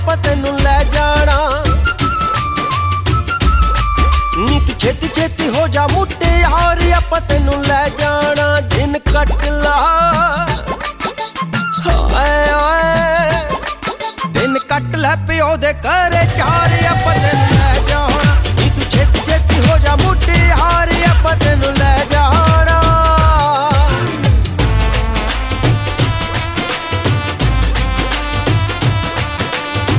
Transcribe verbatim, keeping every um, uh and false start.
ਆਪਾਂ ਤੈਨੂੰ ਲੈ ਜਾਣਾ। ਨੀ ਤੂੰ ਛੇਤੀ ਛੇਤੀ ਹੋ ਜਾ ਮੁਟਿਆਰ, ਆਪਾਂ ਤੈਨੂੰ ਲੈ ਜਾਣਾ। ਦਿਨ ਕੱਟ ਲਾ ਹਾਏ ਓਏ, ਦਿਨ ਕੱਟ ਲੈ ਪਿਓ ਦੇ ਘਰੇ ਚਾਰ, ਆਪਾਂ ਤੈਨੂੰ